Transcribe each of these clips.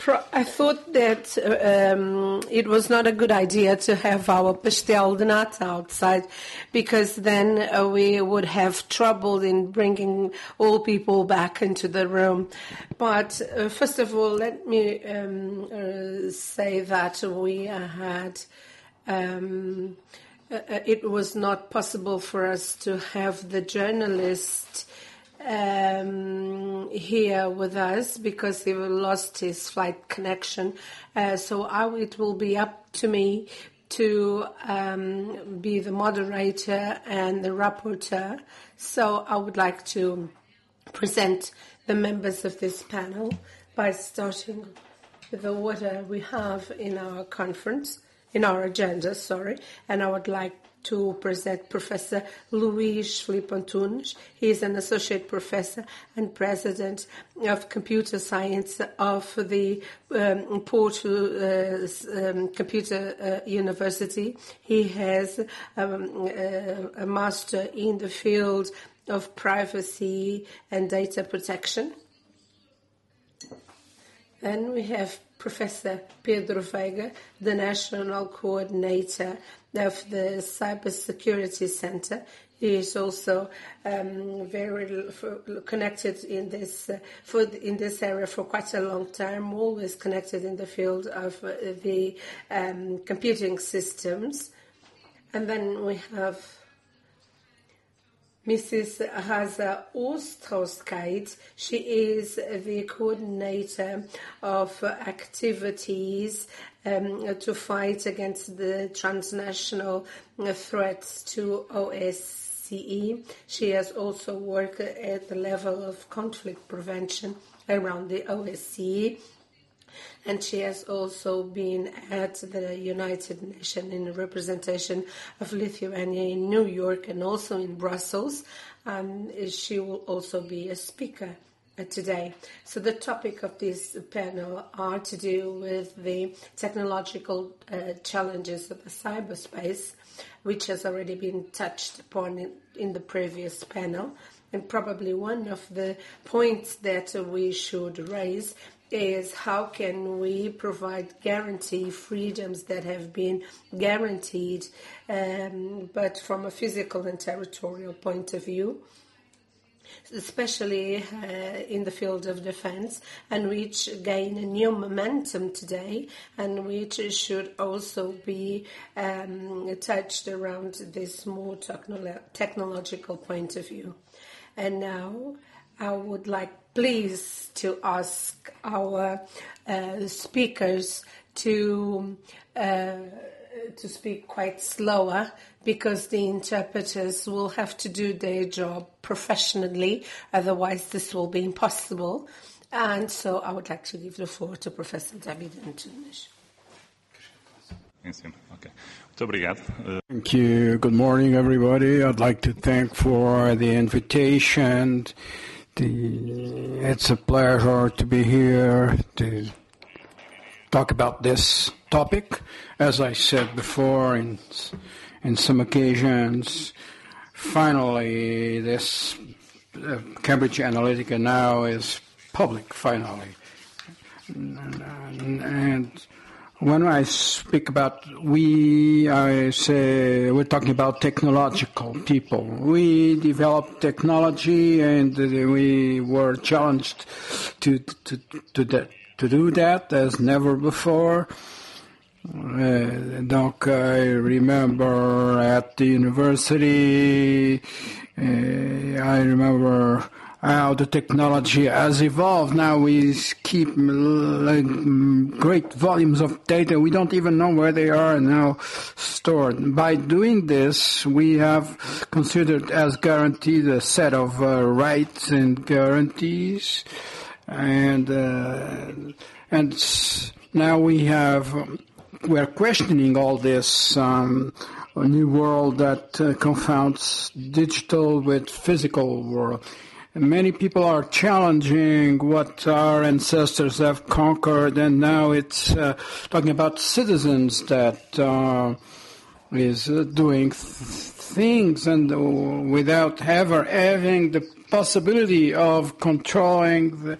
I thought that it was not a good idea to have our pastel de nata outside, because then we would have trouble in bringing all people back into the room. But first of all, let me say that we had... it was not possible for us to have the journalist here with us because he lost his flight connection. So it will be up to me to be the moderator and the rapporteur. So I would like to present the members of this panel by starting with the order we have in our conference, in our agenda, and I would like to present Professor Luís Filipe Antunes. He is an associate professor and president of computer science of the Porto Computer University. He has a master in the field of privacy and data protection. Then we have Professor Pedro Veiga, the National Coordinator of the Cybersecurity Center. He is also very connected in this area for quite a long time, always connected in the field of the computing systems. And then we have Mrs. Raza Oosterhuis. She is the coordinator of activities to fight against the transnational threats to OSCE. She has also worked at the level of conflict prevention around the OSCE. And she has also been at the United Nations in representation of Lithuania in New York and also in Brussels. She will also be a speaker today. So the topic of this panel are to do with the technological challenges of the cyberspace, which has already been touched upon in the previous panel. And probably one of the points that we should raise is how can we provide guarantee freedoms that have been guaranteed, but from a physical and territorial point of view, especially in the field of defense, and which gain a new momentum today, and which should also be touched around this more technological point of view. And now I would like please to ask our speakers to speak quite slower, because the interpreters will have to do their job professionally, otherwise this will be impossible. And so I would like to give the floor to Professor David Antunes. Okay. Muito obrigado. Thank you. Good morning, everybody. I'd like to thank for the invitation. It's a pleasure to be here to talk about this topic. As I said before, in some occasions, finally, this Cambridge Analytica now is public, finally. And when I speak about I say we're talking about technological people. We developed technology, and we were challenged to do that as never before. Donc, I remember at the university, I remember how the technology has evolved. Now we keep great volumes of data. We don't even know where they are now stored. By doing this, we have considered as guaranteed a set of rights and guarantees, and now we're questioning all this new world that confounds digital with physical world. Many people are challenging what our ancestors have conquered, and now it's talking about citizens that is doing things and without ever having the possibility of controlling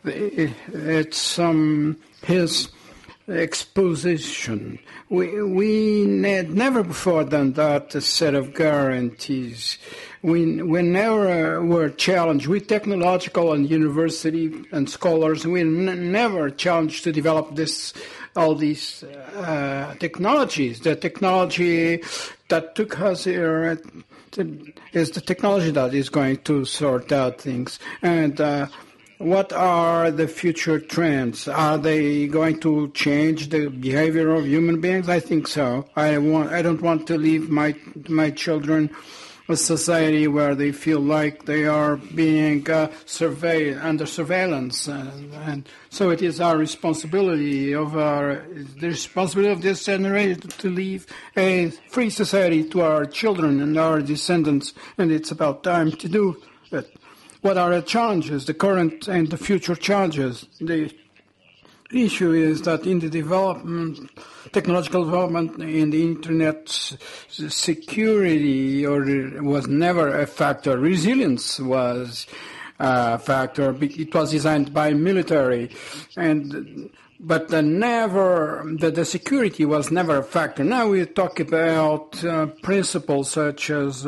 his exposition. We had never before done that, a set of guarantees. We never were challenged. We technological and university and scholars, we never challenged to develop all these technologies. The technology that took us here is the technology that is going to sort out things. And what are the future trends? Are they going to change the behavior of human beings? I think so. I don't want to leave my children a society where they feel like they are being under surveillance, and so it is our responsibility the responsibility of this generation to leave a free society to our children and our descendants, and it's about time to do it. What are the challenges, the current and the future challenges? The issue is that in the technological development in the internet, security was never a factor. Resilience was a factor. It was designed by military, but the security was never a factor. Now we talk about principles such as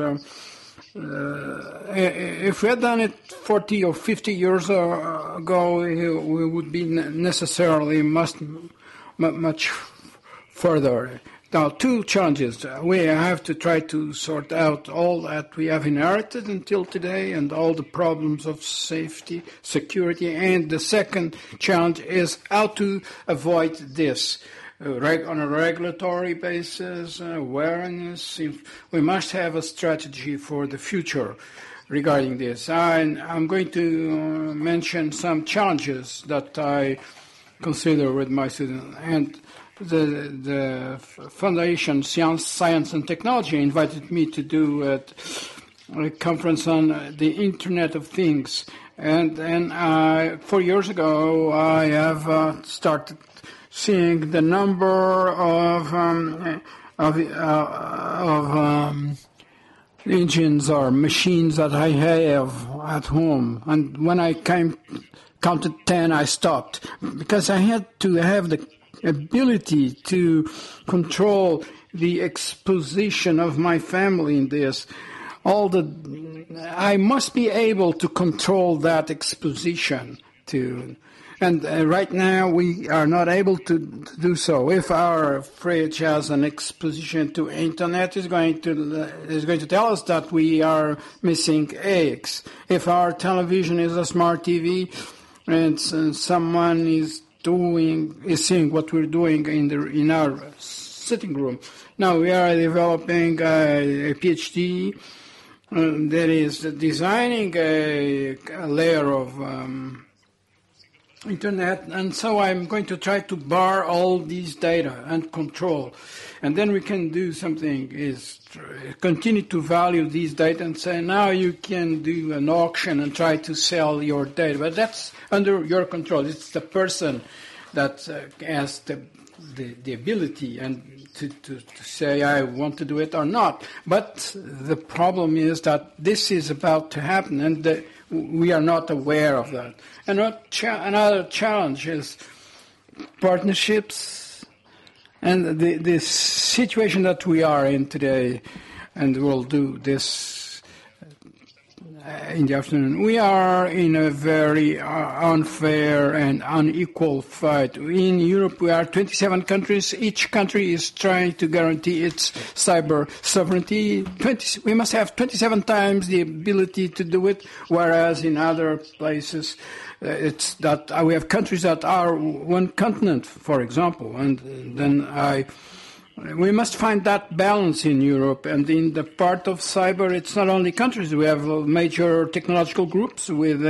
if we had done it 40 or 50 years ago, we would be necessarily much further. Now, two challenges. We have to try to sort out all that we have inherited until today and all the problems of safety, security. And the second challenge is how to avoid this. On a regulatory basis, awareness. We must have a strategy for the future regarding this. I'm going to mention some challenges that I consider with my students. And the Foundation Science and Technology invited me to do a conference on the Internet of Things. And 4 years ago, I have started seeing the number of engines or machines that I have at home. And when I counted 10, I stopped because I had to have the ability to control the exposition of my family in this. I must be able to control that exposition to. And right now we are not able to do so. If our fridge has an exposition to internet, is going to tell us that we are missing eggs. If our television is a smart TV, and someone is seeing what we're doing in our sitting room. Now we are developing a PhD that is designing a layer of internet, and so I'm going to try to bar all these data and control, and then we can do something is continue to value these data and say now you can do an auction and try to sell your data, but that's under your control. It's the person that has the ability and to say I want to do it or not. But the problem is that this is about to happen, and we are not aware of that. Another challenge is partnerships and the situation that we are in today, and we'll do this in the afternoon. We are in a very unfair and unequal fight. In Europe, we are 27 countries. Each country is trying to guarantee its cyber sovereignty. We must have 27 times the ability to do it, whereas in other places, it's that we have countries that are one continent, for example, and then we must find that balance in Europe. And in the part of cyber, it's not only countries. We have major technological groups with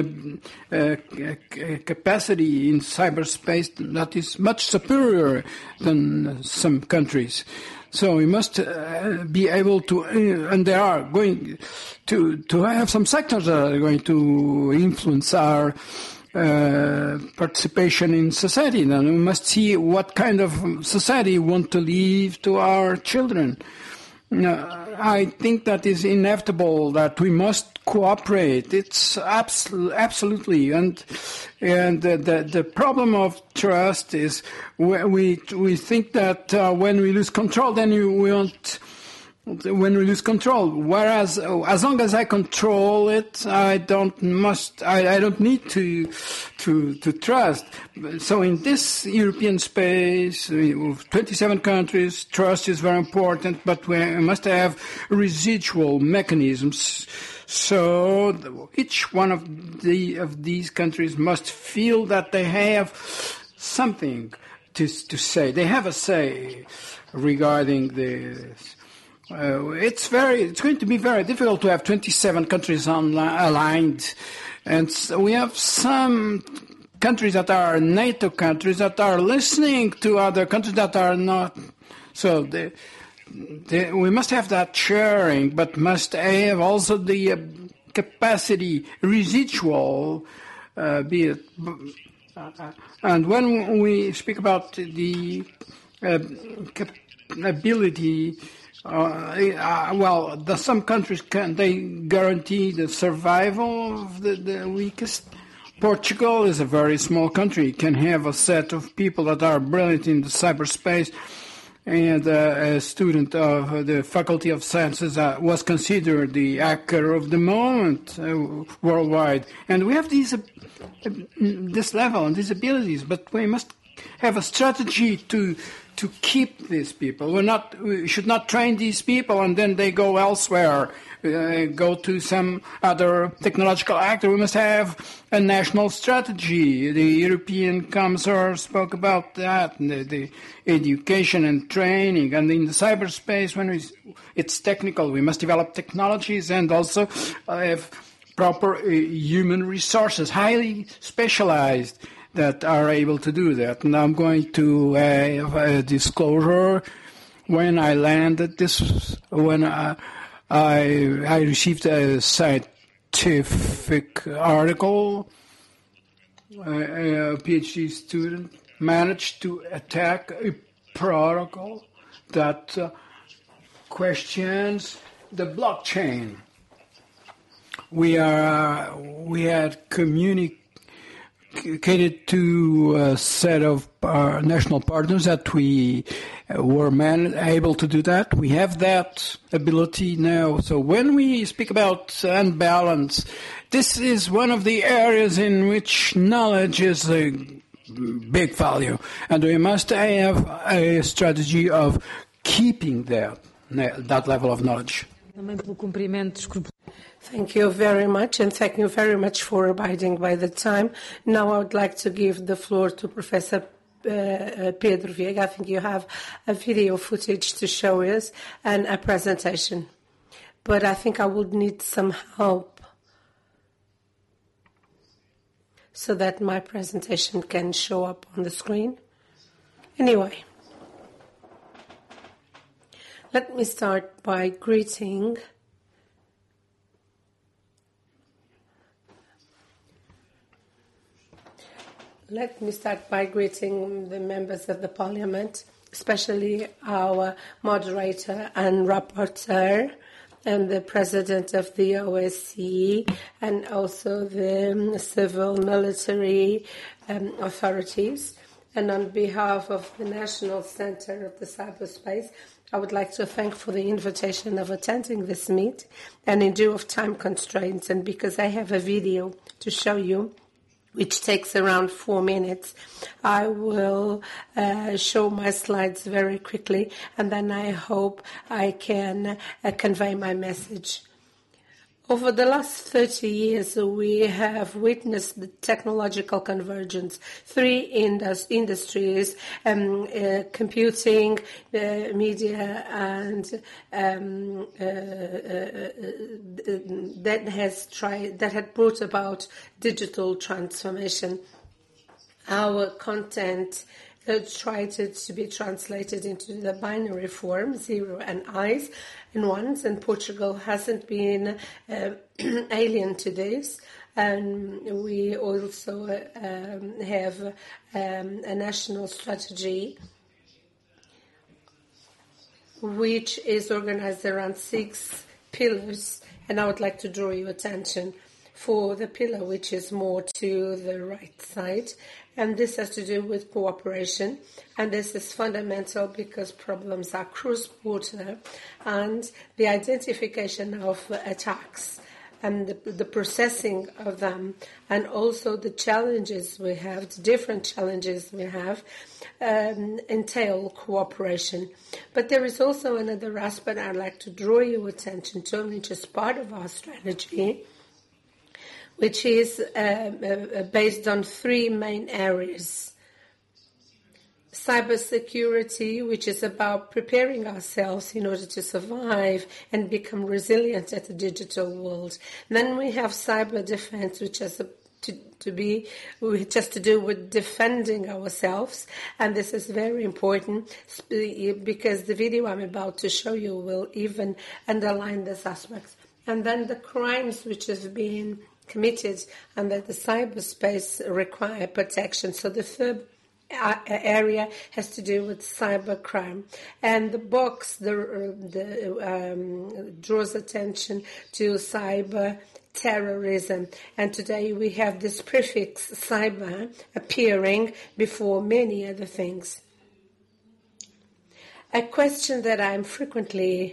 a capacity in cyberspace that is much superior than some countries. So we must be able to, and there are going to have some sectors that are going to influence our participation in society. Then we must see what kind of society we want to leave to our children. I think that is inevitable that we must cooperate. It's absolutely, and the problem of trust is we think that when we lose control, then we won't. When we lose control, whereas as long as I control it, I don't need to trust. So in this European space, with 27 countries, trust is very important, but we must have residual mechanisms. So each one of these countries must feel that they have something to say. They have a say regarding this. It's going to be very difficult to have 27 countries aligned, and so we have some countries that are NATO countries that are listening to other countries that are not. So we must have that sharing, but must have also the capacity residual, be it. And when we speak about the ability. Some countries they guarantee the survival of the weakest. Portugal is a very small country. It can have a set of people that are brilliant in the cyberspace, and a student of the Faculty of Sciences was considered the hacker of the moment worldwide. And we have this level and these abilities, but we must have a strategy to keep these people. We should not train these people and then they go elsewhere, go to some other technological actor. We must have a national strategy. The European Commissar spoke about that, the education and training. And in the cyberspace, when it's technical, we must develop technologies and also have proper human resources, highly specialized, that are able to do that. And I'm going to have a disclosure. When I landed when I received a scientific article, a PhD student managed to attack a protocol that questions the blockchain. We had communicated to a set of national partners that we were able to do that. We have that ability now. So when we speak about unbalance, this is one of the areas in which knowledge is a big value. And we must have a strategy of keeping that level of knowledge. Thank you very much, and thank you very much for abiding by the time. Now I would like to give the floor to Professor Pedro Viega. I think you have a video footage to show us and a presentation. But I think I would need some help so that my presentation can show up on the screen. Anyway, let me start by greeting the members of the Parliament, especially our moderator and rapporteur, and the president of the OSCE, and also the civil military authorities. And on behalf of the National Center of the Cyberspace, I would like to thank for the invitation of attending this meet. And in view of time constraints, and because I have a video to show you, which takes around 4 minutes, I will show my slides very quickly, and then I hope I can convey my message. Over the last 30 years, we have witnessed the technological convergence. 3 industries, computing, media, and that had brought about digital transformation. Our content tried to be translated into the binary form, 0 and I's and 1s, and Portugal hasn't been alien to this. And we also have a national strategy which is organized around 6 pillars, and I would like to draw your attention for the pillar which is more to the right side, and this has to do with cooperation, and this is fundamental because problems are cross-border, and the identification of attacks and the processing of them, and also the challenges we have, the different challenges we have, entail cooperation. But there is also another aspect I'd like to draw your attention to, which is part of our strategy, which is based on 3 main areas. Cybersecurity, which is about preparing ourselves in order to survive and become resilient at the digital world. Then we have cyber defense, which has to do with defending ourselves, and this is very important because the video I'm about to show you will even underline this aspect. And then the crimes which have been committed and that the cyberspace require protection. So the third area has to do with cybercrime, and the box draws attention to cyber terrorism, and today we have this prefix cyber appearing before many other things. A question that I'm frequently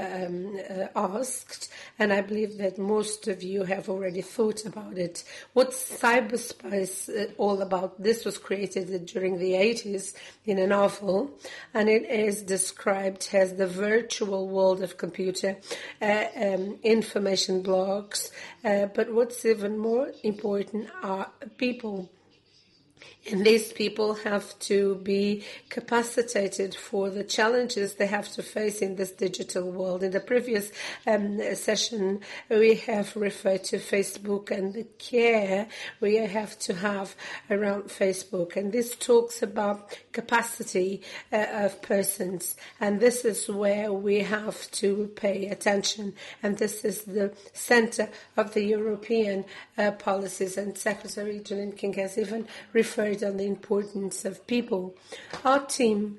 asked, and I believe that most of you have already thought about it. What's cyberspace all about? This was created during the 80s in a novel, and it is described as the virtual world of computer information blocks. But what's even more important are people. And these people have to be capacitated for the challenges they have to face in this digital world. In the previous session, we have referred to Facebook and the care we have to have around Facebook. And this talks about capacity of persons. And this is where we have to pay attention. And this is the center of the European policies. And Secretary Gillian King has even referred on the importance of people. Our team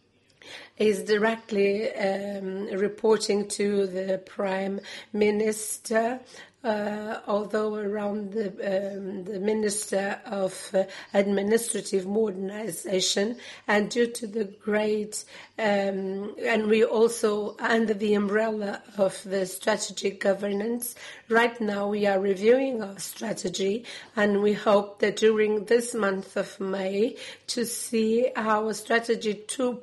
is directly reporting to the Prime Minister, although around the Minister of Administrative Modernization, and due to the great, and we also under the umbrella of the strategic governance, right now we are reviewing our strategy, and we hope that during this month of May to see our strategy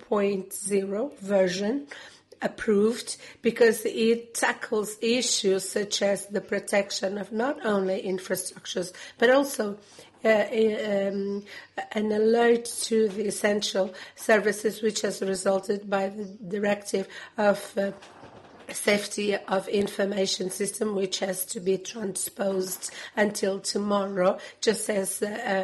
2.0 version approved, because it tackles issues such as the protection of not only infrastructures but also an alert to the essential services, which has resulted by the directive of safety of information system, which has to be transposed until tomorrow, just as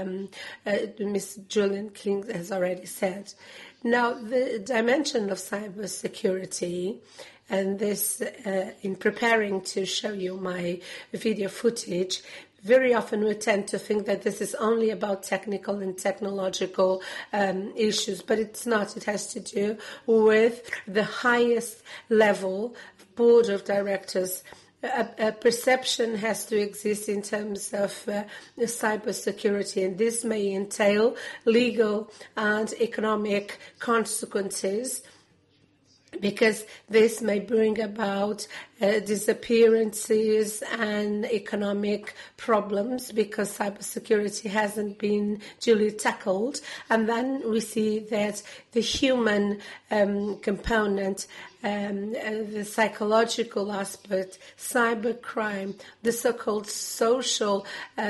Ms. Gillian King has already said. Now, the dimension of cybersecurity, and this, in preparing to show you my video footage, very often we tend to think that this is only about technical and technological issues, but it's not. It has to do with the highest level board of directors. A perception has to exist in terms of cybersecurity, and this may entail legal and economic consequences, because this may bring about disappearances and economic problems because cybersecurity hasn't been duly tackled. And then we see that the human component, the psychological aspect, cybercrime, the so-called social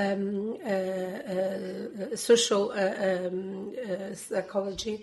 psychology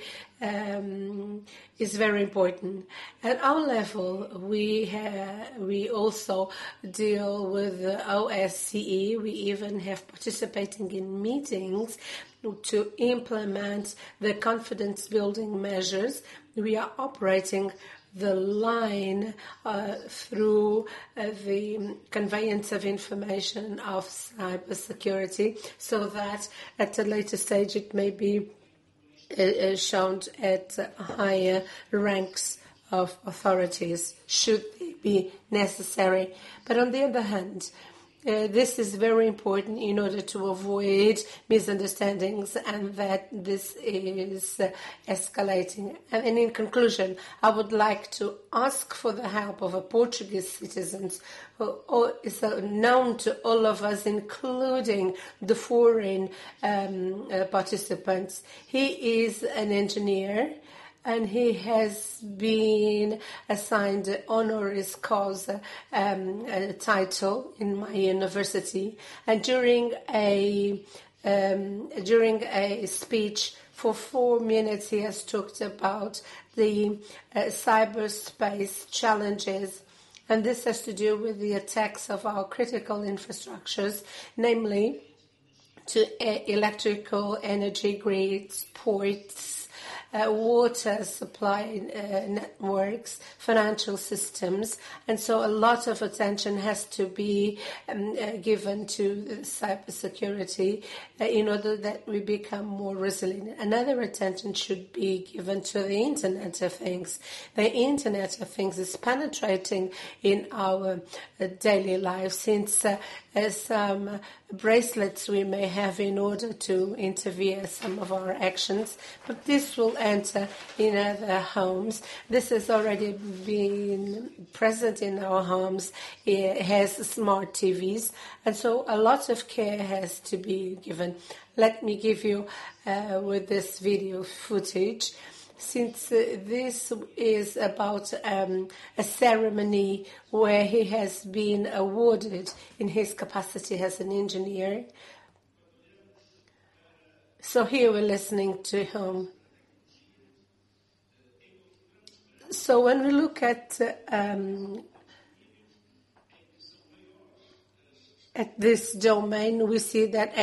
is very important. At our level, we also deal with the OSCE. We even have participating in meetings to implement the confidence-building measures. We are operating the line through the conveyance of information of cybersecurity, so that at a later stage it may be shown at higher ranks of authorities, should they be necessary. But on the other hand, this is very important in order to avoid misunderstandings, and that this is escalating. And in conclusion, I would like to ask for the help of a Portuguese citizen who is known to all of us, including the foreign participants. He is an engineer, and he has been assigned an honoris causa title in my university. And during a speech for 4 minutes, he has talked about the cyberspace challenges. And this has to do with the attacks of our critical infrastructures, namely to electrical energy grids, ports, water supply networks, financial systems, and so a lot of attention has to be given to cybersecurity in order that we become more resilient. Another attention should be given to the Internet of Things. The Internet of Things is penetrating in our daily lives, since some bracelets we may have in order to intervene some of our actions, but this will enter in other homes. This has already been present in our homes. It has smart TVs, and so a lot of care has to be given. Let me give you with this video footage, since this is about a ceremony where he has been awarded in his capacity as an engineer. So here we're listening to him. So when we look at this domain, we see that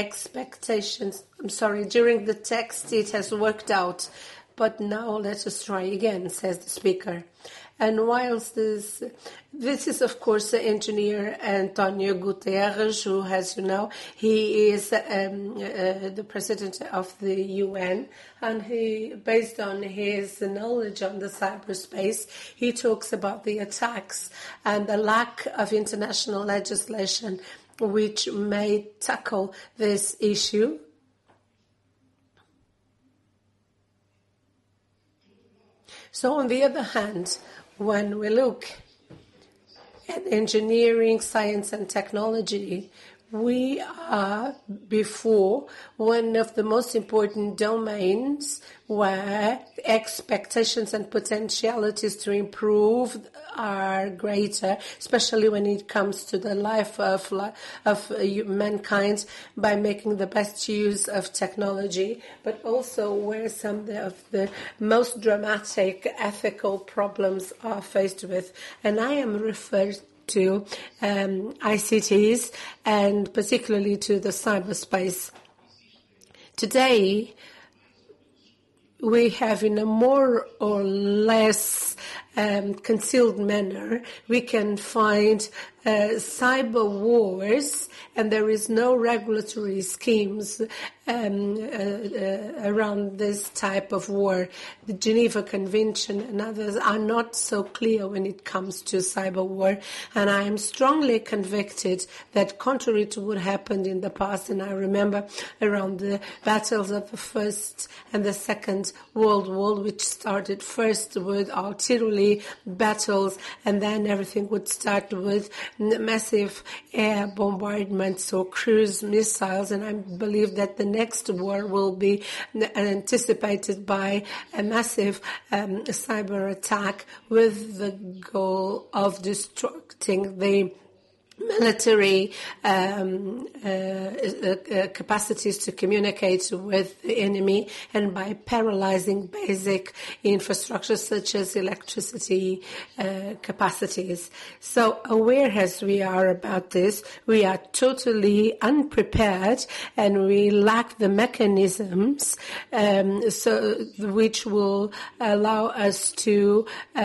during the text it has worked out. But now let us try again, says the speaker. And whilst this is, of course, the engineer Antonio Guterres, who, as you know, he is the president of the UN, and he, based on his knowledge on the cyberspace, he talks about the attacks and the lack of international legislation which may tackle this issue. So on the other hand, when we look at engineering, science and technology, we are before one of the most important domains where expectations and potentialities to improve are greater, especially when it comes to the life of mankind, by making the best use of technology, but also where some of the most dramatic ethical problems are faced with. And I am referred to ICTs, and particularly to the cyberspace. Today, we have, in a more or less concealed manner, we can find cyber wars, and there is no regulatory schemes around this type of war. The Geneva Convention and others are not so clear when it comes to cyber war, and I am strongly convicted that, contrary to what happened in the past, and I remember around the battles of the First and the Second World War, which started first with artillery battles, and then everything would start with massive air bombardments or cruise missiles, and I believe that the next war will be anticipated by a massive cyber attack with the goal of destructing the military capacities to communicate with the enemy, and by paralyzing basic infrastructure such as electricity capacities. So aware as we are about this, we are totally unprepared, and we lack the mechanisms which will allow us to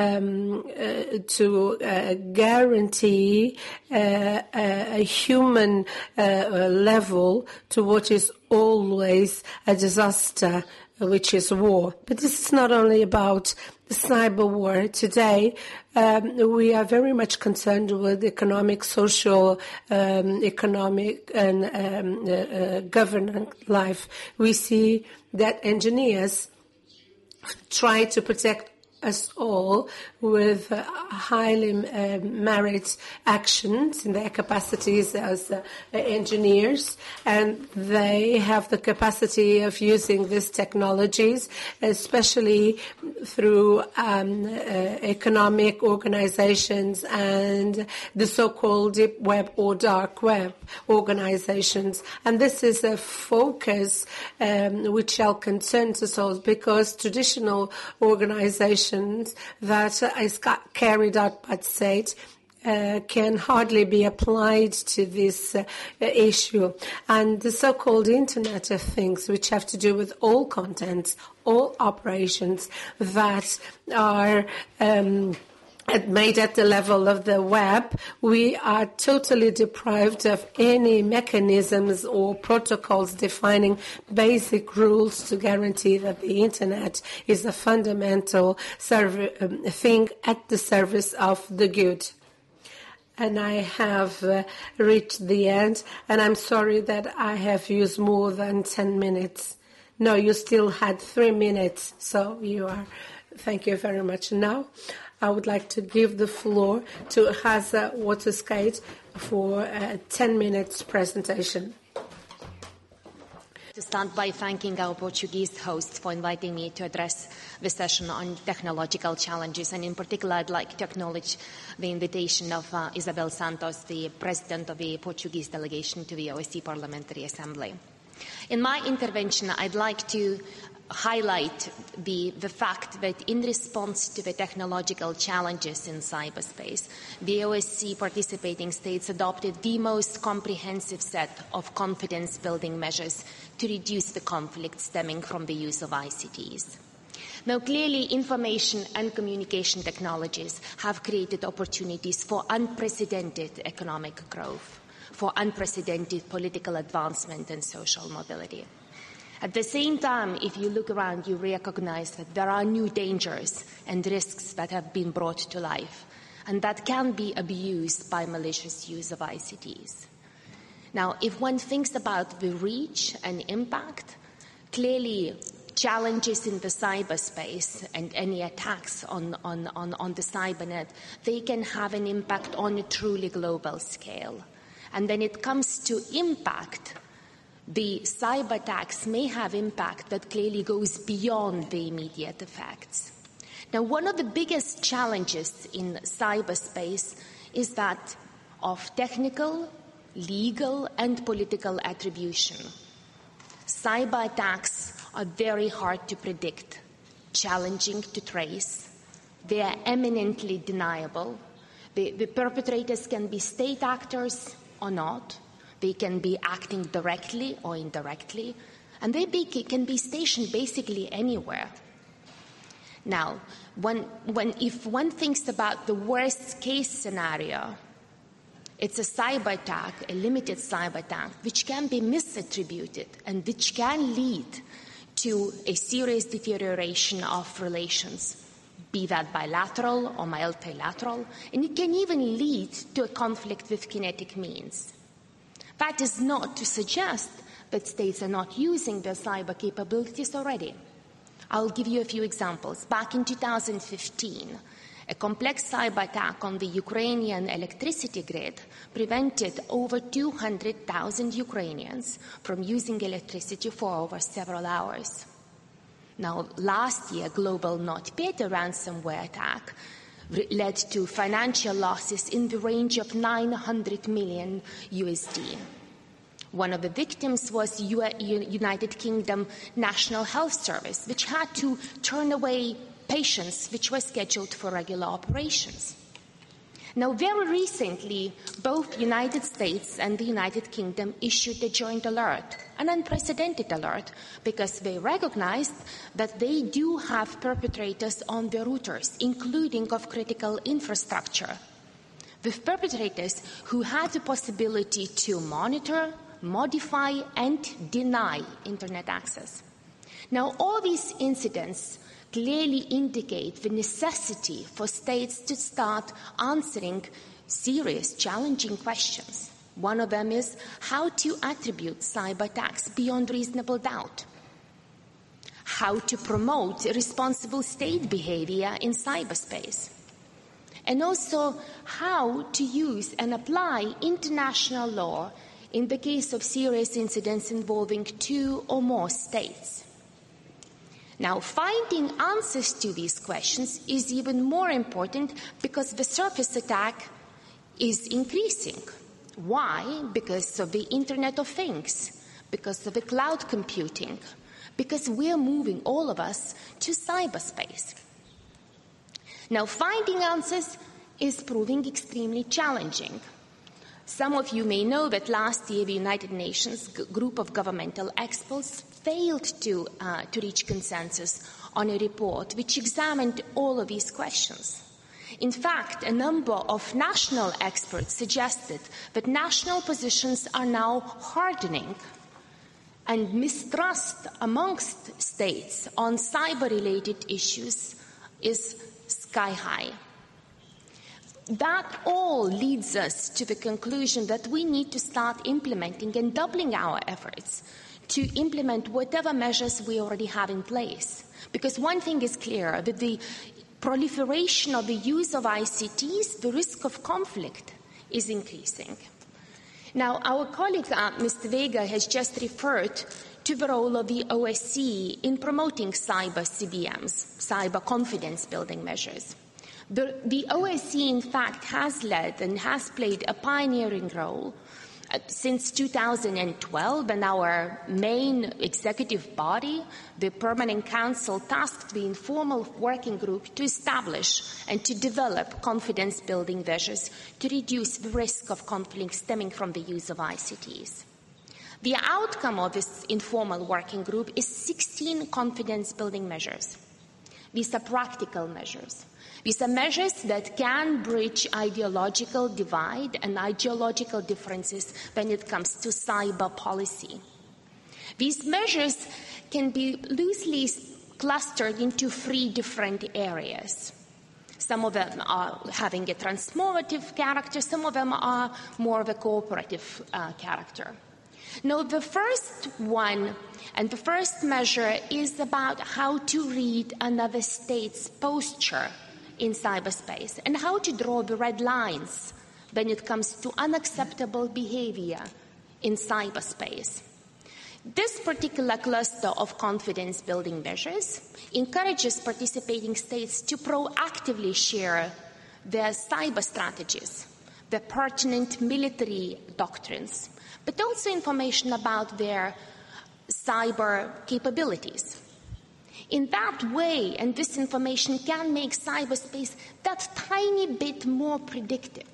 guarantee a human level to what is always a disaster, which is war. But this is not only about the cyber war. Today, we are very much concerned with economic, social, economic and governance life. We see that engineers try to protect us all with highly merit actions in their capacities as engineers, and they have the capacity of using these technologies, especially through economic organizations and the so-called deep web or dark web organizations. And this is a focus which shall concern us all, because traditional organizations that is carried out by the state can hardly be applied to this issue. And the so-called Internet of Things, which have to do with all contents, all operations that are made at the level of the web, we are totally deprived of any mechanisms or protocols defining basic rules to guarantee that the Internet is a fundamental thing at the service of the good. And I have reached the end, and I'm sorry that I have used more than 10 minutes. No, you still had 3 minutes, so thank you very much. Now, I would like to give the floor to Haza Waterskate for a 10 minutes presentation. To start by thanking our Portuguese hosts for inviting me to address the session on technological challenges, and in particular I'd like to acknowledge the invitation of Isabel Santos, the President of the Portuguese delegation to the OSCE Parliamentary Assembly. In my intervention, I'd like to highlight the fact that in response to the technological challenges in cyberspace, the OSCE participating states adopted the most comprehensive set of confidence-building measures to reduce the conflict stemming from the use of ICTs. Now, clearly, information and communication technologies have created opportunities for unprecedented economic growth, for unprecedented political advancement and social mobility. At the same time, if you look around, you recognize that there are new dangers and risks that have been brought to life, and that can be abused by malicious use of ICTs. Now, if one thinks about the reach and impact, clearly challenges in the cyberspace and any attacks on the cybernet, they can have an impact on a truly global scale. And when it comes to impact, the cyber attacks may have impact that clearly goes beyond the immediate effects. Now, one of the biggest challenges in cyberspace is that of technical, legal, and political attribution. Cyber attacks are very hard to predict, challenging to trace. They are eminently deniable. The perpetrators can be state actors or not. They can be acting directly or indirectly, and can be stationed basically anywhere. Now, if one thinks about the worst case scenario, it's a cyber attack, a limited cyber attack, which can be misattributed and which can lead to a serious deterioration of relations, be that bilateral or multilateral, and it can even lead to a conflict with kinetic means. That is not to suggest that states are not using their cyber capabilities already. I'll give you a few examples. Back in 2015, a complex cyber attack on the Ukrainian electricity grid prevented over 200,000 Ukrainians from using electricity for over several hours. Now, last year, Global NotPetya ransomware attack led to financial losses in the range of 900 million USD. One of the victims was United Kingdom National Health Service, which had to turn away patients which were scheduled for regular operations. Now, very recently, both the United States and the United Kingdom issued a joint alert, an unprecedented alert, because they recognized that they do have perpetrators on their routers, including of critical infrastructure, with perpetrators who had the possibility to monitor, modify, and deny Internet access. Now, all these incidents clearly indicate the necessity for states to start answering serious, challenging questions. One of them is how to attribute cyber attacks beyond reasonable doubt, how to promote responsible state behavior in cyberspace, and also how to use and apply international law in the case of serious incidents involving two or more states. Now, finding answers to these questions is even more important because the surface attack is increasing. Why? Because of the Internet of Things, because of the cloud computing, because we're moving, all of us, to cyberspace. Now, finding answers is proving extremely challenging. Some of you may know that last year the United Nations group of governmental experts failed to reach consensus on a report which examined all of these questions. In fact, a number of national experts suggested that national positions are now hardening and mistrust amongst states on cyber-related issues is sky high. That all leads us to the conclusion that we need to start implementing and doubling our efforts to implement whatever measures we already have in place. Because one thing is clear, that the proliferation of the use of ICTs, the risk of conflict is increasing. Now, our colleague, Mr. Vega, has just referred to the role of the OSCE in promoting cyber CBMs, cyber confidence building measures. The OSCE, in fact, has led and has played a pioneering role since 2012, and our main executive body, the Permanent Council, tasked the informal working group to establish and to develop confidence-building measures to reduce the risk of conflict stemming from the use of ICTs. The outcome of this informal working group is 16 confidence-building measures. These are practical measures. These are measures that can bridge ideological divide and ideological differences when it comes to cyber policy. These measures can be loosely clustered into 3 different areas. Some of them are having a transformative character, some of them are more of a cooperative character. Now, the first one and the first measure is about how to read another state's posture in cyberspace and how to draw the red lines when it comes to unacceptable behavior in cyberspace. This particular cluster of confidence-building measures encourages participating states to proactively share their cyber strategies, their pertinent military doctrines, but also information about their cyber capabilities. In that way, and this information can make cyberspace that tiny bit more predictive,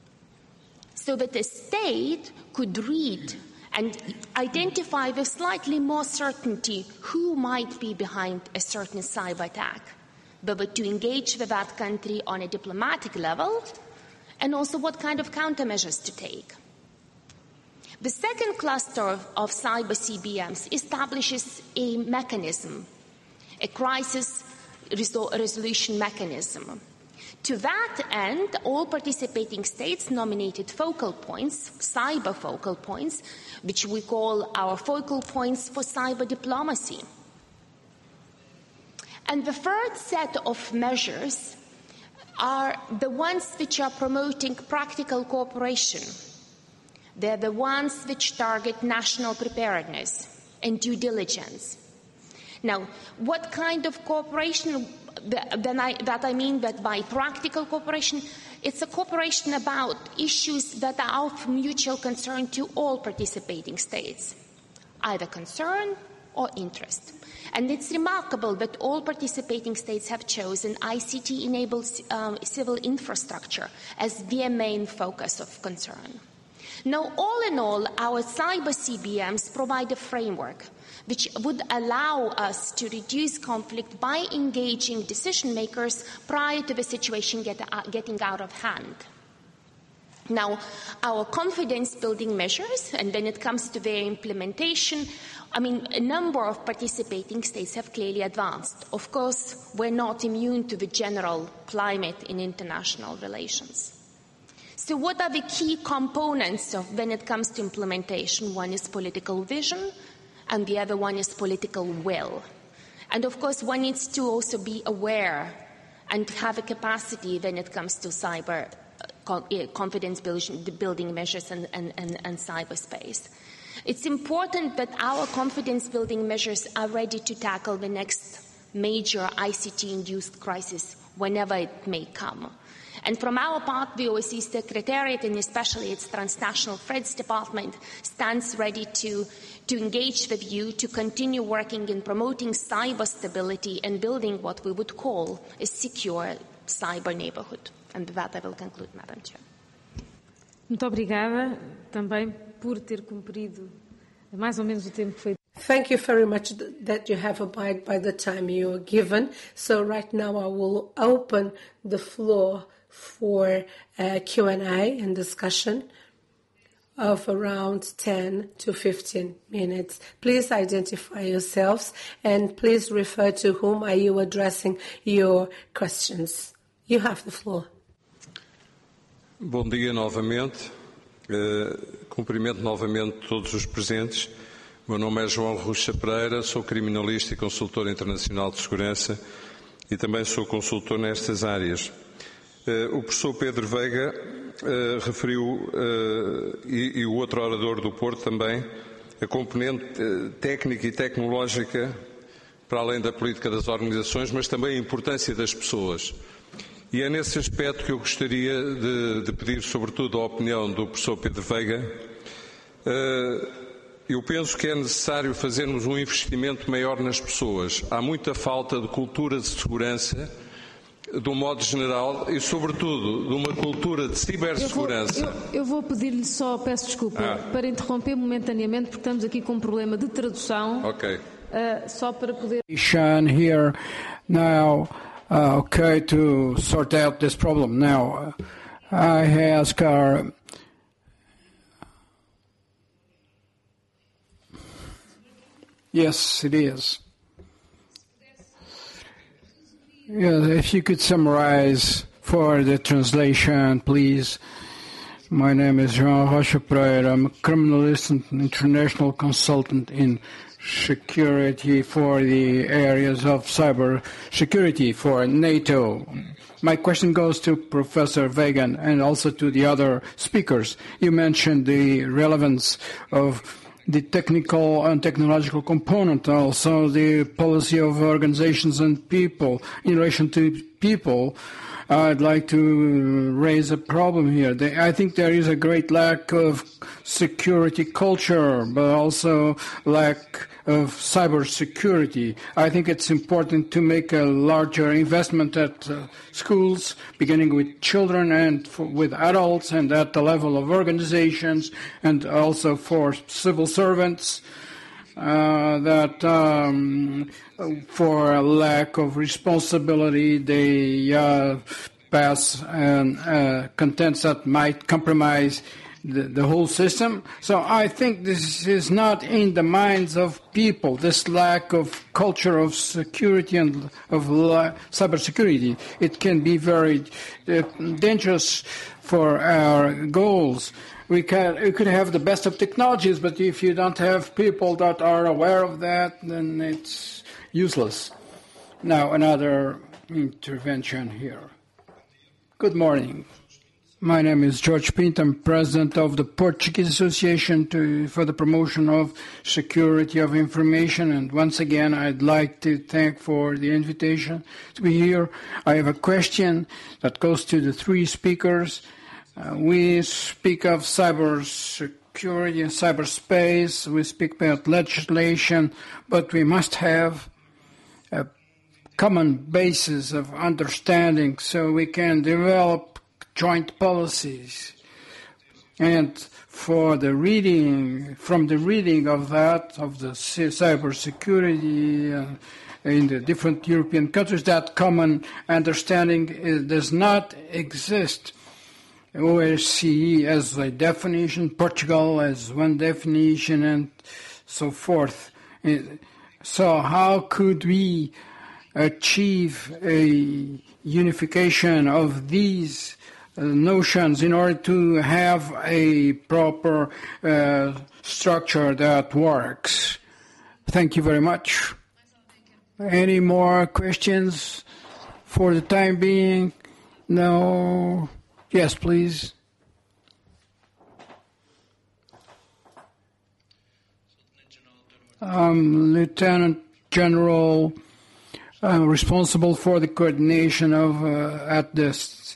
so that the state could read and identify with slightly more certainty who might be behind a certain cyber attack, but to engage with that country on a diplomatic level, and also what kind of countermeasures to take. The second cluster of cyber CBMs establishes a mechanism, a crisis resolution mechanism. To that end, all participating states nominated focal points, cyber focal points, which we call our focal points for cyber diplomacy. And the third set of measures are the ones which are promoting practical cooperation. They're the ones which target national preparedness and due diligence. Now, what kind of cooperation that I mean that by practical cooperation? It's a cooperation about issues that are of mutual concern to all participating states, either concern or interest. And it's remarkable that all participating states have chosen ICT-enabled civil infrastructure as their main focus of concern. Now, all in all, our cyber CBMs provide a framework which would allow us to reduce conflict by engaging decision makers prior to the situation getting out of hand. Now, our confidence-building measures, and when it comes to their implementation, a number of participating states have clearly advanced. Of course, we're not immune to the general climate in international relations. So what are the key components of when it comes to implementation? One is political vision, and the other one is political will. And of course, one needs to also be aware and have a capacity when it comes to cyber confidence building measures and cyberspace. It's important that our confidence building measures are ready to tackle the next major ICT-induced crisis whenever it may come. And from our part, the OSCE Secretariat, and especially its Transnational Threats Department, stands ready to engage with you to continue working in promoting cyber stability and building what we would call a secure cyber neighborhood. And with that, I will conclude, Madam Chair. Muito obrigada também por ter cumprido mais ou menos o tempo que foi. Thank you very much that you have abided by the time you were given. So right now I will open the floor for Q&A and discussion of around 10 to 15 minutes. Please identify yourselves and please refer to whom are you addressing your questions. You have the floor. Bom dia novamente. Cumprimento novamente todos os presentes. Meu nome é João Rocha Pereira, sou criminalista e consultor internacional de segurança e também sou consultor nestas áreas. O professor Pedro Veiga referiu, e o outro orador do Porto também, a componente técnica e tecnológica para além da política das organizações, mas também a importância das pessoas. E é nesse aspecto que eu gostaria de pedir, sobretudo, a opinião do professor Pedro Veiga. Eu penso que é necessário fazermos um investimento maior nas pessoas. Há muita falta de cultura de segurança, de um modo geral, e, sobretudo, de uma cultura de cibersegurança. Eu vou pedir-lhe só, peço desculpa, para interromper momentaneamente, porque estamos aqui com um problema de tradução. Ok. Só para poder... Here now, okay, to sort out this problem. Now, I ask our... Yes, it is. Yeah, if you could summarize for the translation, please. My name is João Rocha Pereira. I'm a criminalist and international consultant in security for the areas of cyber security for NATO. My question goes to Professor Veiga and also to the other speakers. You mentioned the relevance of the technical and technological component, also the policy of organizations and people. In relation to people, I'd like to raise a problem here. I think there is a great lack of security culture, but also lack of cyber security. I think it's important to make a larger investment at schools, beginning with children and with adults, and at the level of organizations, and also for civil servants, that for a lack of responsibility, they pass contents that might compromise the whole system. So I think this is not in the minds of people, this lack of culture of security and of cybersecurity. It can be very dangerous for our goals. We could have the best of technologies, but if you don't have people that are aware of that, then it's useless. Now, another intervention here. Good morning. My name is George Pinto. I'm president of the Portuguese Association for the Promotion of Security of Information. And once again, I'd like to thank for the invitation to be here. I have a question that goes to the three speakers. We speak of cybersecurity and cyberspace. We speak about legislation, but we must have a common basis of understanding so we can develop joint policies. And from the reading of that, of the cybersecurity in the different European countries, that common understanding does not exist. OSCE as a definition, Portugal as one definition, and so forth. So how could we achieve a unification of these notions in order to have a proper structure that works? Thank you very much. Any more questions for the time being? No? Yes, please. Lieutenant General responsible for the coordination of at the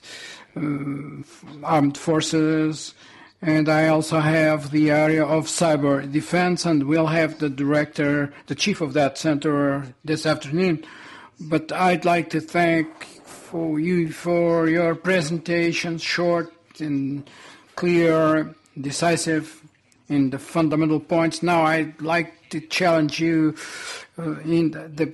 armed forces, and I also have the area of cyber defense, and we'll have the chief of that center this afternoon. But I'd like to thank you for your presentation, short and clear, decisive in the fundamental points. Now I'd like to challenge you in the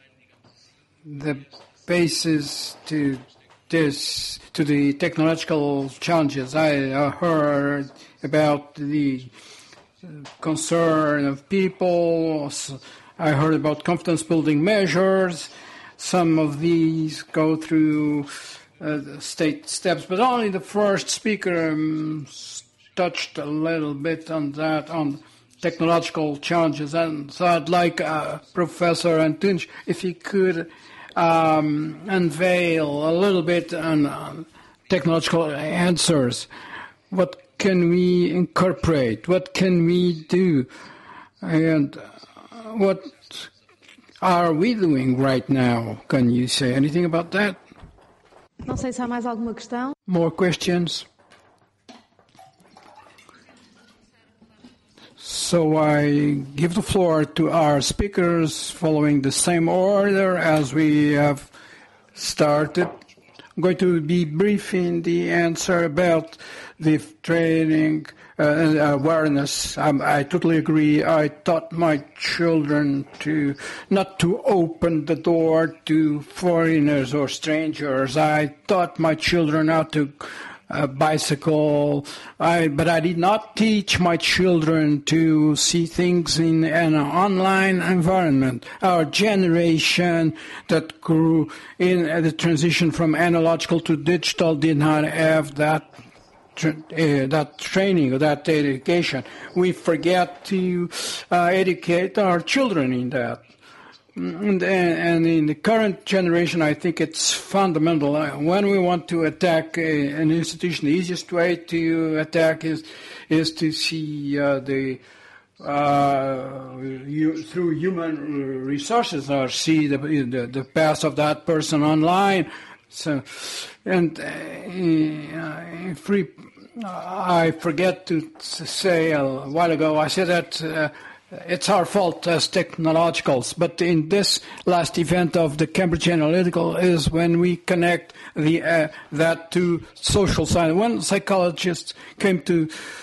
basis to the technological challenges. I heard about the concern of people. I heard about confidence building measures. Some of these go through state steps, but only the first speaker touched a little bit on that, on technological challenges. And so I'd like Professor Antunes, if he could unveil a little bit on technological answers. What can we incorporate? What can we do? And what are we doing right now? Can you say anything about that? Não sei se há mais alguma questão. More questions? So I give the floor to our speakers following the same order as we have started. I'm going to be brief in the answer about the training and awareness. I totally agree. I taught my children not to open the door to foreigners or strangers. I taught my children how to bicycle, but I did not teach my children to see things in an online environment. Our generation that grew in the transition from analogical to digital did not have that training or that education. We forget to educate our children in that. And in the current generation, I think it's fundamental. When we want to attack an institution, the easiest way to attack is to see through human resources, or see the past of that person online. So, and I forget to say a while ago, I said that. It's our fault as technologicals, but in this last event of the Cambridge Analytica is when we connect that to social science. When psychologists came to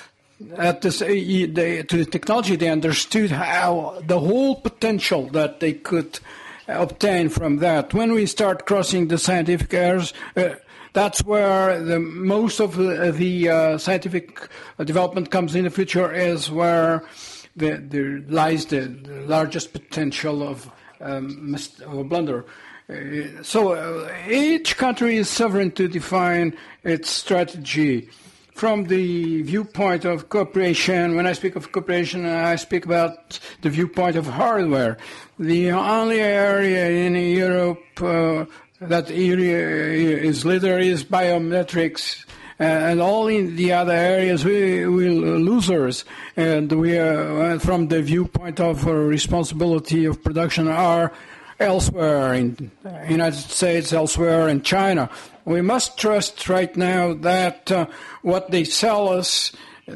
the technology, they understood how the whole potential that they could obtain from that. When we start crossing the scientific errors, that's where most of the scientific development comes in the future, is where there lies the largest potential of blunder. So each country is sovereign to define its strategy. From the viewpoint of cooperation, when I speak of cooperation, I speak about the viewpoint of hardware. The only area in Europe that area is leader is biometrics. and all in the other areas we're losers. And we are, from the viewpoint of responsibility of production, are elsewhere in the United States, elsewhere in China. We must trust right now that what they sell us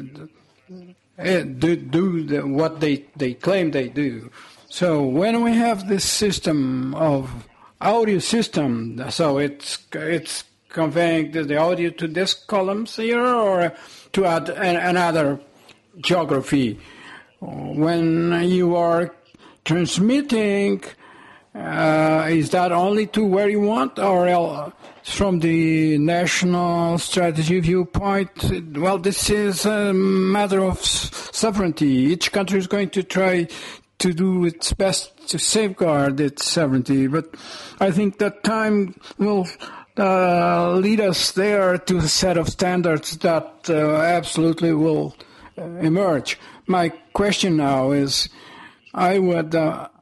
do what they claim they do. So when we have this system of audio system, so it's conveying the audio to this columns here or to add another geography. When you are transmitting, is that only to where you want, or from the national strategy viewpoint? Well, this is a matter of sovereignty. Each country is going to try to do its best to safeguard its sovereignty, but I think that time will lead us there to a set of standards that absolutely will emerge. My question now is, I would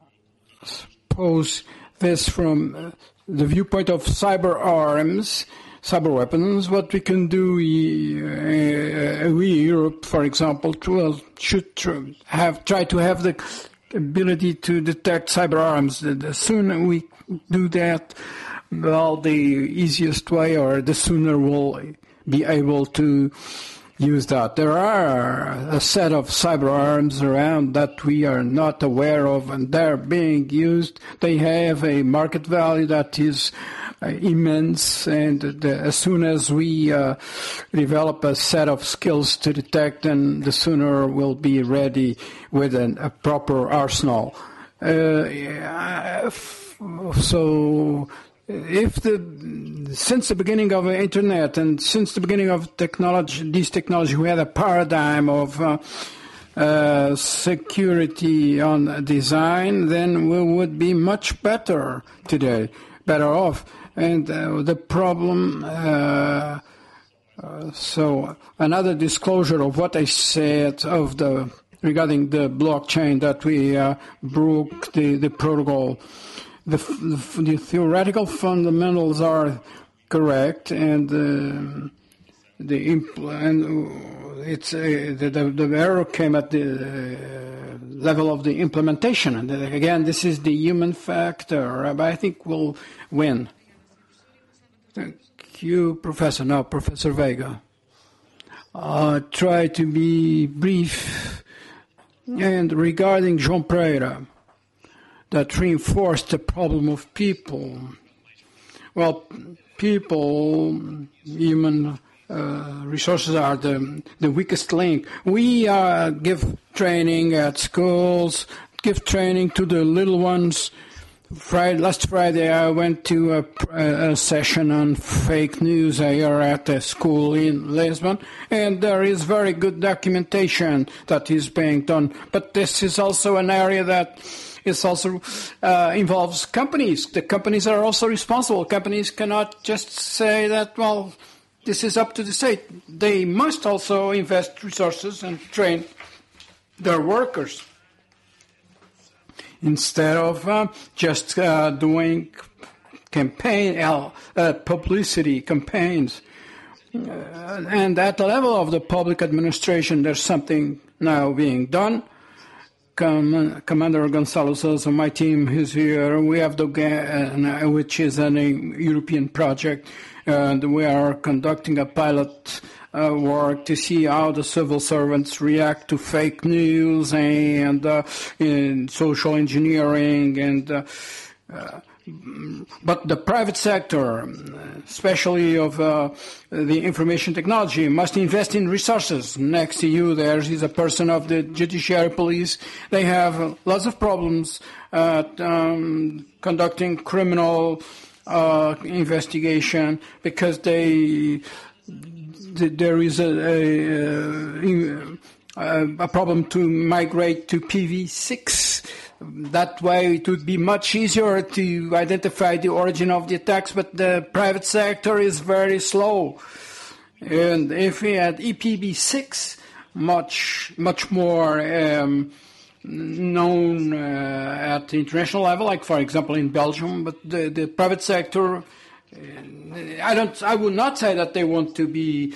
pose this from the viewpoint of cyber arms, cyber weapons. What we can do, we Europe, for example, should try to have the ability to detect cyber arms. The sooner we do that, well, the easiest way, or the sooner we'll be able to use that. There are a set of cyber arms around that we are not aware of, and they're being used. They have a market value that is immense, and as soon as we develop a set of skills to detect them, the sooner we'll be ready with a proper arsenal. So since the beginning of the internet and since the beginning of this technology, we had a paradigm of security on design, then we would be much better today, better off. And the problem, so another disclosure of what I said regarding the blockchain, that we broke the protocol. The theoretical fundamentals are correct, and the error came at the level of the implementation. And again, this is the human factor, but I think we'll win. Thank you, Professor. Now, Professor Veiga. Try to be brief. And regarding João Pereira, that reinforced the problem of people. Well, people, human resources are the weakest link. We give training at schools, give training to the little ones. Last Friday, I went to a session on fake news here at a school in Lisbon, and there is very good documentation that is being done. But this is also an area that is also involves companies. The companies are also responsible. Companies cannot just say that, well, this is up to the state. They must also invest resources and train their workers, instead of just doing publicity campaigns. And at the level of the public administration, there's something now being done. Commander Gonçalo Sousa, my team is here. We have which is a European project, and we are conducting a pilot work to see how the civil servants react to fake news and in social engineering and. But the private sector, especially of the information technology, must invest in resources. Next to you, there is a person of the judiciary police. They have lots of problems conducting criminal investigation because there is a problem to migrate to PV6. That way it would be much easier to identify the origin of the attacks, but the private sector is very slow. And if we had EPv6, much more known at the international level, like, for example, in Belgium, but the private sector I would not say that they want to be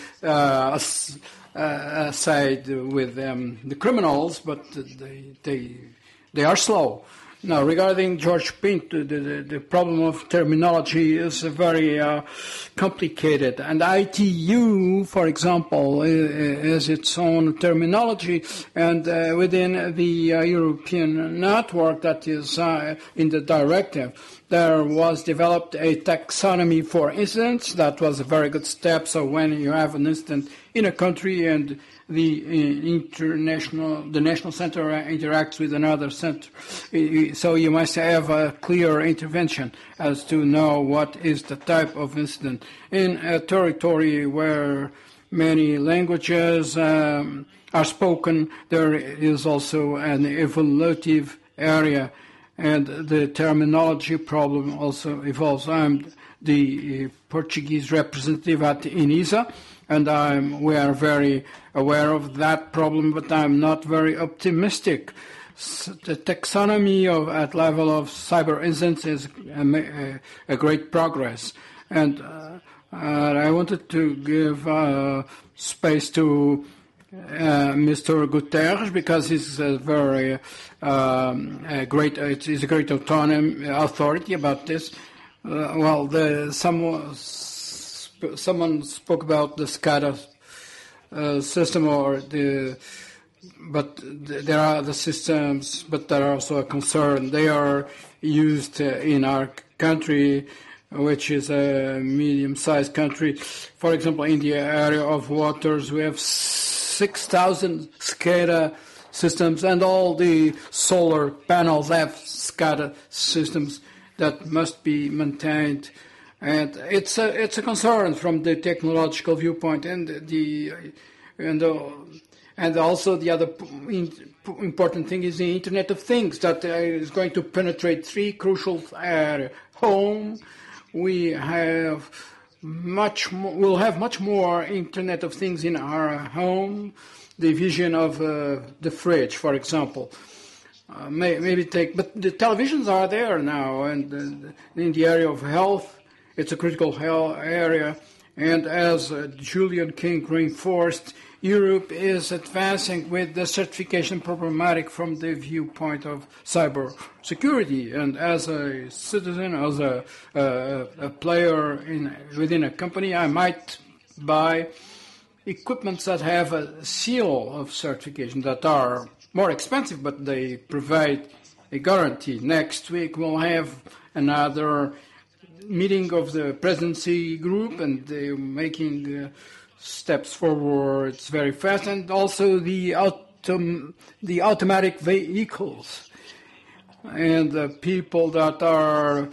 side with the criminals, but they are slow. Now, regarding George Pint, the problem of terminology is very complicated. And ITU, for example, is its own terminology. And within the European network that is in the directive, there was developed a taxonomy for incidents. That was a very good step. So when you have an incident in a country and the national center interacts with another center, so you must have a clear intervention as to know what is the type of incident. In a territory where many languages are spoken, there is also an evolutive area, and the terminology problem also evolves. I'm the Portuguese representative at INISA, and we are very aware of that problem, but I'm not very optimistic. The taxonomy at level of cyber incidents is a great progress. And I wanted to give space to Mr. Guterres, because he's a very great authority about this. Someone spoke about the SCADA system, but there are the systems, but there are also a concern. They are used in our country, which is a medium-sized country. For example, in the area of waters, we have 6,000 SCADA systems, and all the solar panels have SCADA systems that must be maintained. And it's a concern from the technological viewpoint, and also the other important thing is the Internet of Things that is going to penetrate three crucial areas. Home, we'll have much more Internet of Things in our home. The vision of the fridge, for example. But the televisions are there now, and in the area of health, it's a critical health area, and as Julian King reinforced, Europe is advancing with the certification problematic from the viewpoint of cyber security. And as a citizen, as a player within a company, I might buy equipments that have a seal of certification that are more expensive, but they provide a guarantee. Next week we'll have another meeting of the presidency group, and they're making steps forward very fast, and also the automatic vehicles, and the people that are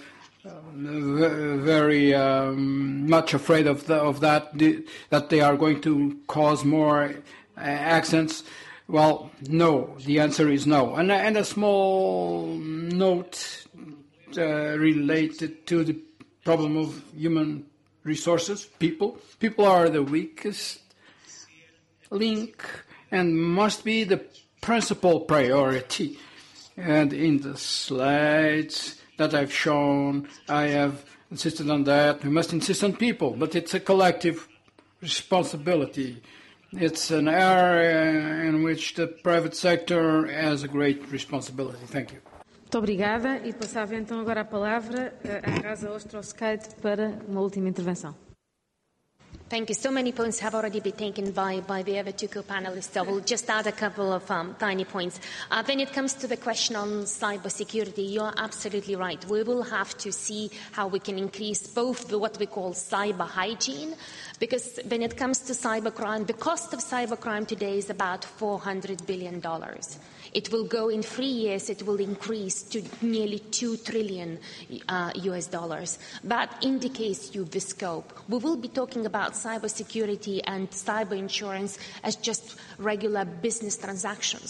very much afraid of that they are going to cause more accidents. Well, no. The answer is no. And a small note related to the problem of human resources, people. People are the weakest link and must be the principal priority. And in the slides that I've shown, I have insisted on that. We must insist on people, but it's a collective responsibility. It's an area in which the private sector has a great responsibility. Thank you. Muito obrigada, e passava então agora a palavra à Casa Ostrowskite para uma última intervenção. Thank you. So many points have already been taken by the other two co-panelists. I will just add a couple of tiny points. When it comes to the question on cybersecurity, you're absolutely right. We will have to see how we can increase both what we call cyber hygiene, because when it comes to cybercrime, the cost of cybercrime today is about $400 billion. It will go in 3 years, it will increase to nearly $2 trillion US dollars. That indicates you the scope. We will be talking about cybersecurity and cyber insurance as just regular business transactions.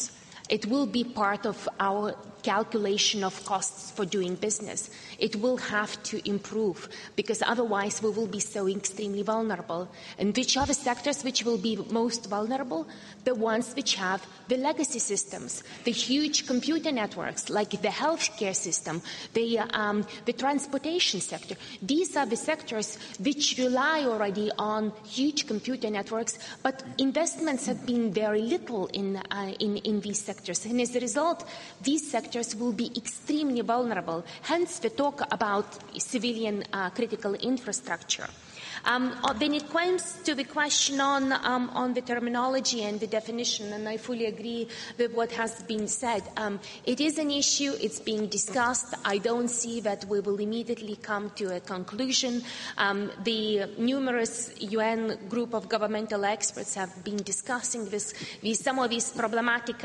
It will be part of our calculation of costs for doing business. It will have to improve, because otherwise we will be so extremely vulnerable. And which are the sectors which will be most vulnerable? The ones which have the legacy systems, the huge computer networks, like the healthcare system, the transportation sector. These are the sectors which rely already on huge computer networks, but investments have been very little in these sectors. And as a result, these sectors will be extremely vulnerable. Hence, the talk about civilian critical infrastructure. When it comes to the question on the terminology and the definition, and I fully agree with what has been said, it is an issue, it's being discussed. I don't see that we will immediately come to a conclusion. The numerous UN group of governmental experts have been discussing this, some of these problematic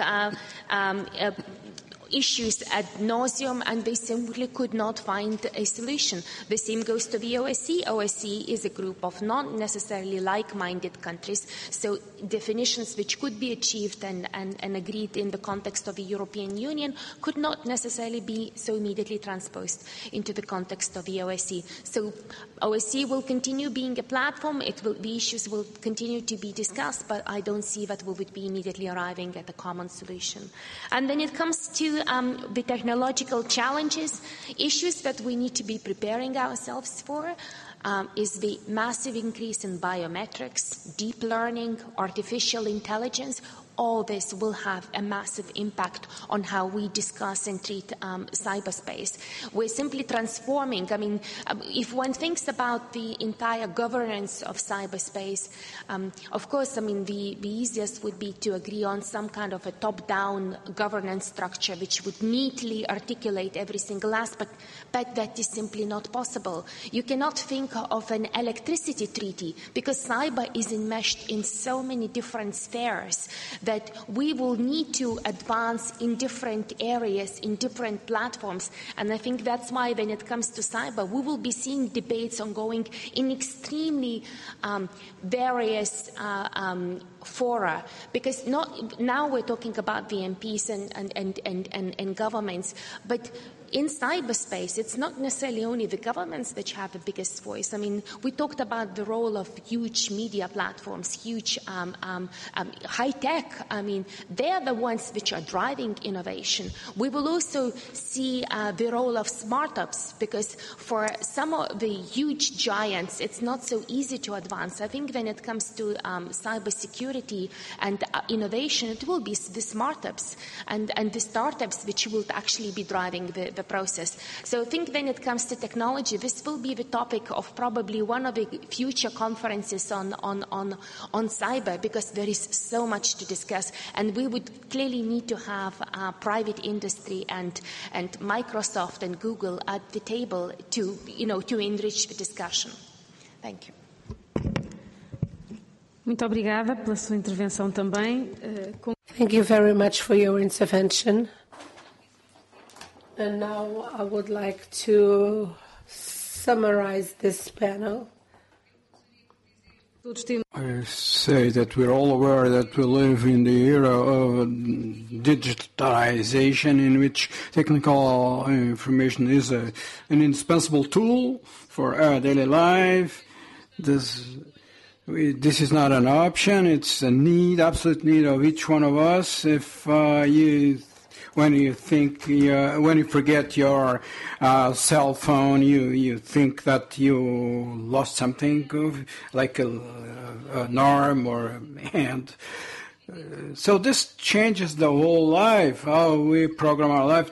issues ad nauseum, and they simply could not find a solution. The same goes to the OSCE. OSCE is a group of not necessarily like-minded countries, so definitions which could be achieved and agreed in the context of the European Union could not necessarily be so immediately transposed into the context of the OSCE. So OSCE will continue being a platform, the issues will continue to be discussed, but I don't see that we would be immediately arriving at a common solution. And when it comes to the technological challenges, issues that we need to be preparing ourselves for is the massive increase in biometrics, deep learning, artificial intelligence. All this will have a massive impact on how we discuss and treat cyberspace. We're simply transforming. I mean, if one thinks about the entire governance of cyberspace, of course, I mean, the easiest would be to agree on some kind of a top-down governance structure which would neatly articulate every single aspect, but that is simply not possible. You cannot think of an electricity treaty because cyber is enmeshed in so many different spheres that we will need to advance in different areas, in different platforms. And I think that's why when it comes to cyber, we will be seeing debates ongoing in extremely various fora, because now we're talking about the MPs and governments, but in cyberspace, it's not necessarily only the governments which have the biggest voice. I mean, we talked about the role of huge media platforms, huge high tech. I mean, they're the ones which are driving innovation. We will also see the role of startups, because for some of the huge giants, it's not so easy to advance. I think when it comes to cybersecurity and innovation, it will be the startups and the startups which will actually be driving the process. So I think when it comes to technology, this will be the topic of probably one of the future conferences on cyber, because there is so much to discuss, and we would clearly need to have private industry and Microsoft and Google at the table to enrich the discussion. Thank you. Muito obrigada pela sua intervenção também. Thank you very much for your intervention. And now I would like to summarize this panel. I say that we're all aware that we live in the era of digitalization, in which technical information is an indispensable tool for our daily life. This is not an option, it's a need, absolute need of each one of us. When you forget your cell phone, you think that you lost something, like an arm or a hand. So this changes the whole life, how we program our life.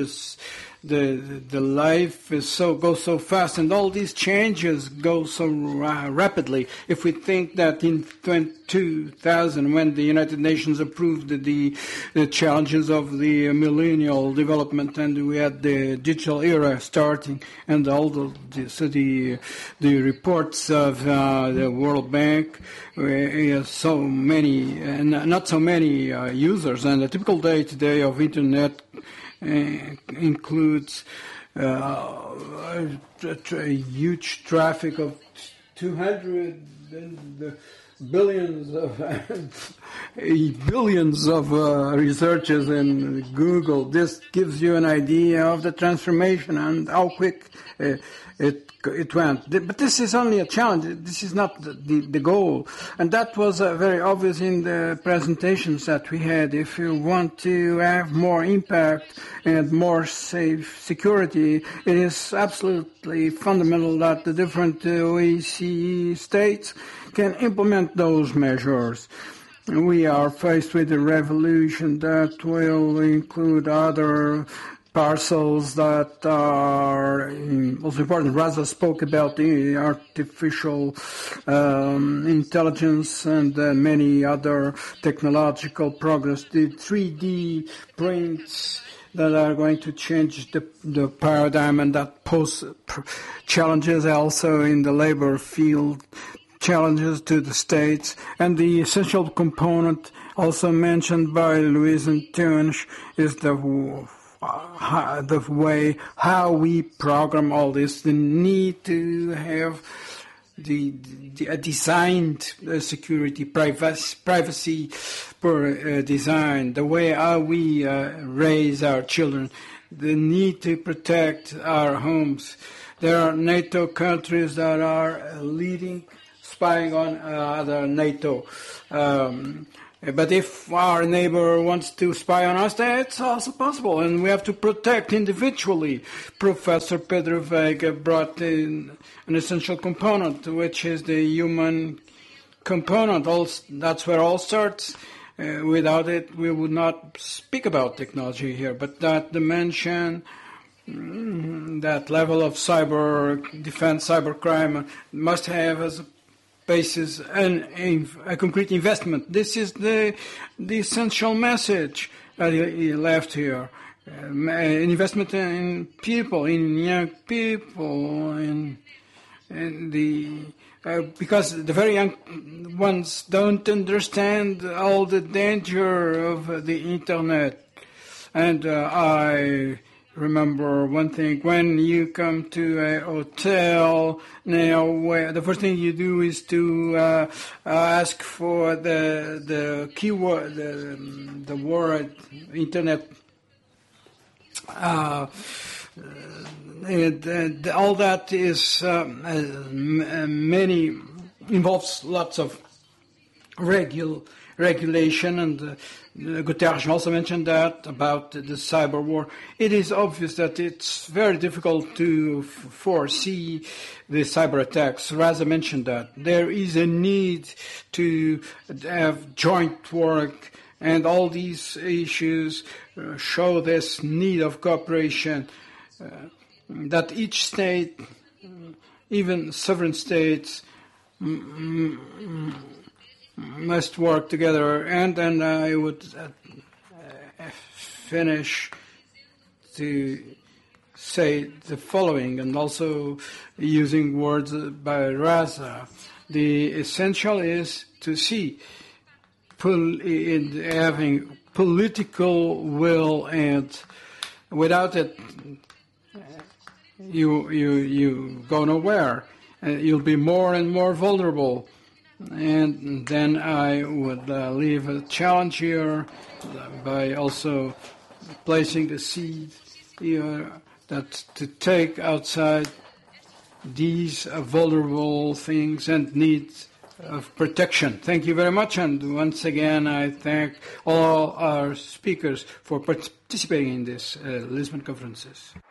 The life goes so fast, and all these changes go so rapidly. If we think that in 2000, when the United Nations approved the challenges of the millennial development, and we had the digital era starting, and all the reports of the World Bank, so many, not so many users, and a typical day today of Internet includes a huge traffic of 200 billions of researchers in Google. This gives you an idea of the transformation and how quick it went. But this is only a challenge. This is not the goal. And that was very obvious in the presentations that we had. If you want to have more impact and more safe security, it is absolutely fundamental that the different OECD states can implement those measures. We are faced with a revolution that will include other parcels that are also important. Raza spoke about the artificial intelligence and many other technological progress. The 3D prints that are going to change the paradigm, and that pose challenges also in the labor field, challenges to the states. And the essential component also mentioned by Luis Antunes is the way how we program all this, the need to have the designed security, privacy per design, the way how we raise our children, the need to protect our homes. There are NATO countries that are leading, spying on other NATO. But if our neighbor wants to spy on us, that's also possible, and we have to protect individually. Professor Pedro Veiga brought in an essential component, which is the human component. That's where all starts. Without it, we would not speak about technology here. But that dimension, that level of cyber defense, cybercrime, must have as a basis and a concrete investment. This is the essential message that he left here. An investment in people, in young people, because the very young ones don't understand all the danger of the internet. And I remember one thing: when you come to a hotel now, where the first thing you do is to ask for the keyword, the word internet. All that is involves lots of regulation, and Guterres also mentioned that about the cyber war. It is obvious that it's very difficult to foresee the cyber attacks. Raza mentioned that. There is a need to have joint work, and all these issues show this need of cooperation, that each state, even sovereign states, must work together. And then I would finish to say the following, and also using words by Raza. The essential is to see in having political will, and without it, you go nowhere. You'll be more and more vulnerable. And then I would leave a challenge here by also placing the seed here, that to take outside these vulnerable things and needs of protection. Thank you very much, and once again I thank all our speakers for participating in this Lisbon conferences.